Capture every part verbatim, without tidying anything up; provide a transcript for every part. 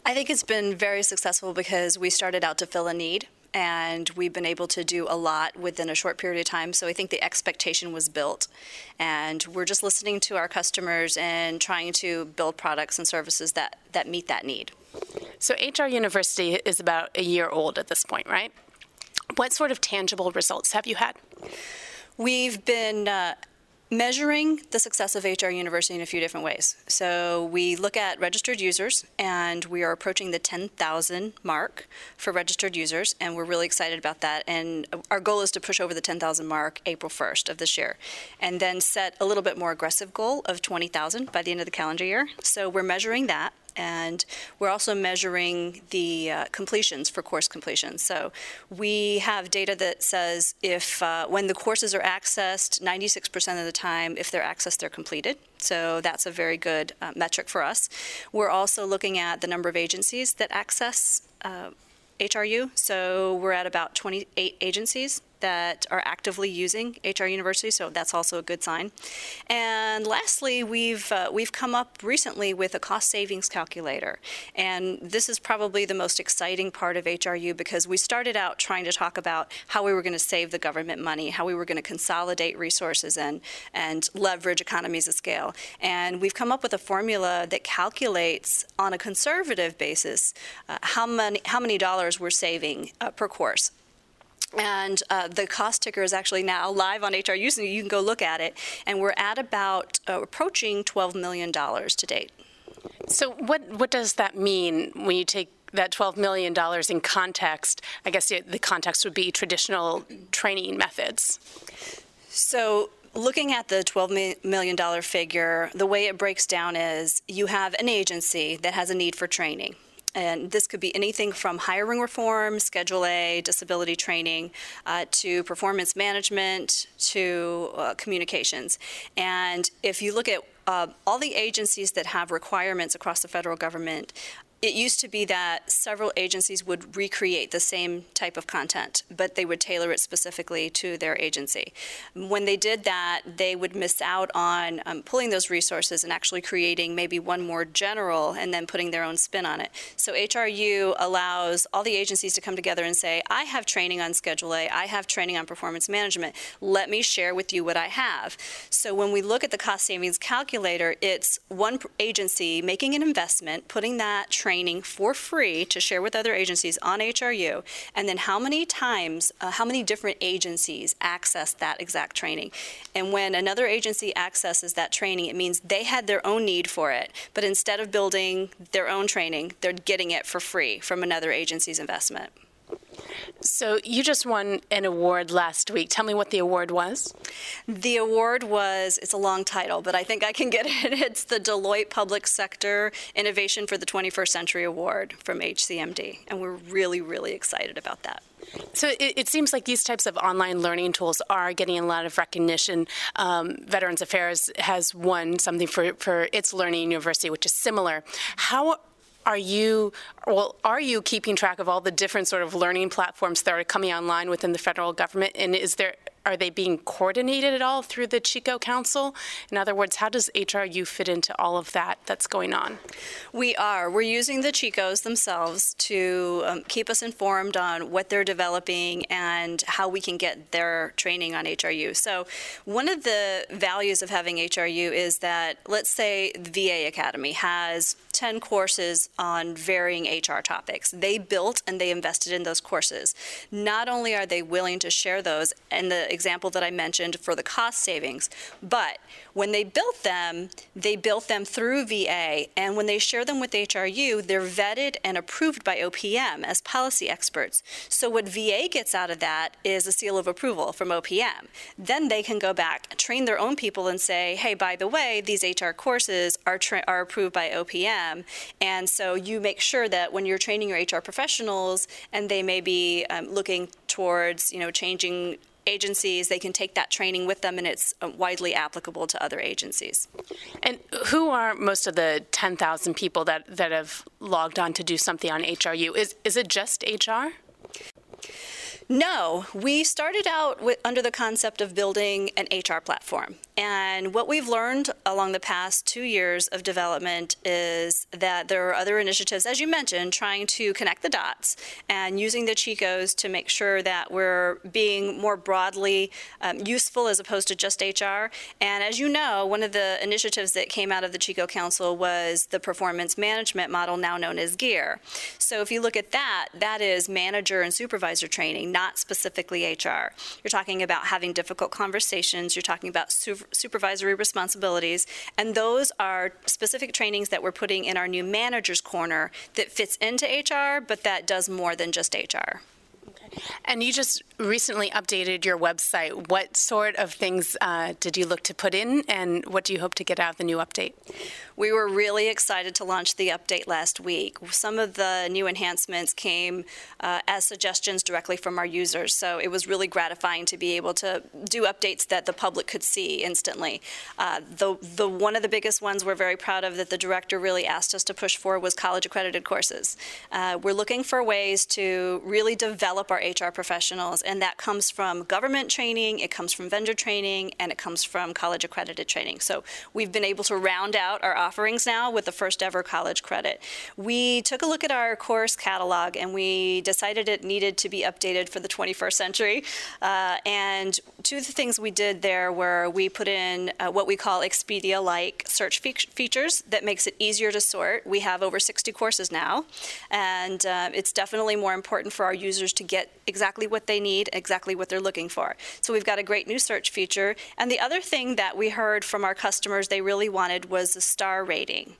I think it's been very successful because we started out to fill a need, and we've been able to do a lot within a short period of time. So I think the expectation was built, and we're just listening to our customers and trying to build products and services that, that meet that need. So H R University is about a year old at this point, right? What sort of tangible results have you had? We've been uh, measuring the success of H R University in a few different ways. So we look at registered users, and we are approaching the ten thousand mark for registered users, and we're really excited about that. And our goal is to push over the ten thousand mark April first of this year, and then set a little bit more aggressive goal of twenty thousand by the end of the calendar year. So we're measuring that. And we're also measuring the uh, completions for course completions. So we have data that says if uh, when the courses are accessed, ninety-six percent of the time, if they're accessed, they're completed. So that's a very good uh, metric for us. We're also looking at the number of agencies that access uh, H R U. So we're at about twenty-eight agencies that are actively using H R University, so that's also a good sign. And lastly, we've uh, we've come up recently with a cost savings calculator, and this is probably the most exciting part of H R U because we started out trying to talk about how we were going to save the government money, how we were going to consolidate resources and and leverage economies of scale. And we've come up with a formula that calculates on a conservative basis uh, how many how many dollars we're saving uh, per course. And uh, the cost ticker is actually now live on H R U, so you can go look at it. And we're at about uh, approaching twelve million dollars to date. So what, what does that mean when you take that twelve million dollars in context? I guess the, the context would be traditional training methods. So looking at the twelve million dollars figure, the way it breaks down is you have an agency that has a need for training. And this could be anything from hiring reform, Schedule A, disability training, uh, to performance management, to uh, communications. And if you look at uh, all the agencies that have requirements across the federal government, it used to be that several agencies would recreate the same type of content, but they would tailor it specifically to their agency. When they did that, they would miss out on um, pulling those resources and actually creating maybe one more general and then putting their own spin on it. So H R U allows all the agencies to come together and say, I have training on Schedule A, I have training on performance management, let me share with you what I have. So when we look at the cost savings calculator, it's one agency making an investment, putting that training training for free to share with other agencies on H R U, and then how many times, uh, how many different agencies access that exact training. And when another agency accesses that training, it means they had their own need for it, but instead of building their own training, they're getting it for free from another agency's investment. So you just won an award last week. Tell me what the award was. The award was, it's a long title, but I think I can get it. It's the Deloitte Public Sector Innovation for the twenty-first Century Award from H C M D, and we're really, really excited about that. So it, it seems like these types of online learning tools are getting a lot of recognition. Um, Veterans Affairs has won something for, for its Learning University, which is similar. How Are you, well, are you keeping track of all the different sort of learning platforms that are coming online within the federal government? And is there, are they being coordinated at all through the Chico Council? In other words, how does H R U fit into all of that that's going on? We are. We're using the Chicos themselves to um, keep us informed on what they're developing and how we can get their training on H R U. So one of the values of having H R U is that, let's say the V A Academy has ten courses on varying H R topics. They built and they invested in those courses. Not only are they willing to share those, and the example that I mentioned for the cost savings, but when they built them, they built them through V A, and when they share them with H R U, they're vetted and approved by O P M as policy experts. So what V A gets out of that is a seal of approval from O P M. Then they can go back, train their own people, and say, hey, by the way, these H R courses are, tra are approved by O P M, and so you make sure that when you're training your H R professionals, and they may be um, looking towards, you know, changing agencies, they can take that training with them, and it's widely applicable to other agencies. And who are most of the ten thousand people that, that have logged on to do something on H R U? Is, is it just H R? No, we started out with, under the concept of building an H R platform. And what we've learned along the past two years of development is that there are other initiatives, as you mentioned, trying to connect the dots and using the CHICOs to make sure that we're being more broadly um, useful as opposed to just H R. And as you know, one of the initiatives that came out of the CHICO Council was the performance management model, now known as GEAR. So if you look at that, that is manager and supervisor training, not specifically H R. You're talking about having difficult conversations, you're talking about su supervisory responsibilities, and those are specific trainings that we're putting in our new manager's corner that fits into H R, but that does more than just H R. And you just recently updated your website. What sort of things uh, did you look to put in, and what do you hope to get out of the new update? We were really excited to launch the update last week. Some of the new enhancements came uh, as suggestions directly from our users, so it was really gratifying to be able to do updates that the public could see instantly. Uh, the, the one of the biggest ones we're very proud of that the director really asked us to push for was college-accredited courses. Uh, we're looking for ways to really develop our H R professionals, and that comes from government training, it comes from vendor training, and it comes from college-accredited training. So we've been able to round out our offerings now with the first ever college credit. We took a look at our course catalog and we decided it needed to be updated for the twenty-first century. Uh, and two of the things we did there were we put in uh, what we call Expedia-like search fe features that makes it easier to sort. We have over sixty courses now, and uh, it's definitely more important for our users to get exactly what they need, exactly what they're looking for. So we've got a great new search feature. And the other thing that we heard from our customers they really wanted was a star rating.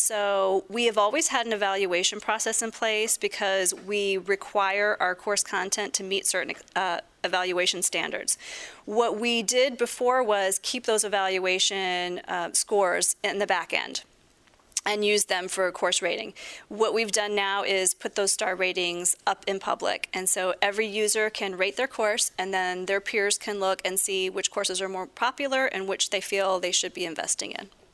So we have always had an evaluation process in place because we require our course content to meet certain uh, evaluation standards. What we did before was keep those evaluation uh, scores in the back end and use them for course rating. What we've done now is put those star ratings up in public, and so every user can rate their course, and then their peers can look and see which courses are more popular and which they feel they should be investing in.